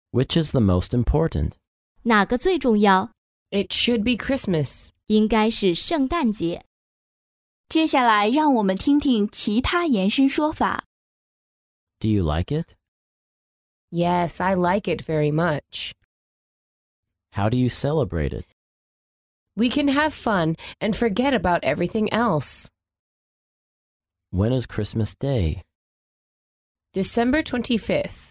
Which is the most important? 哪个最重要？ It should be Christmas. 应该是圣诞节。 接下来让我们听听其他延伸说法。 Do you like it? Yes, I like it very much. How do you celebrate it? We can have fun and forget about everything else. When is Christmas Day? December 25th.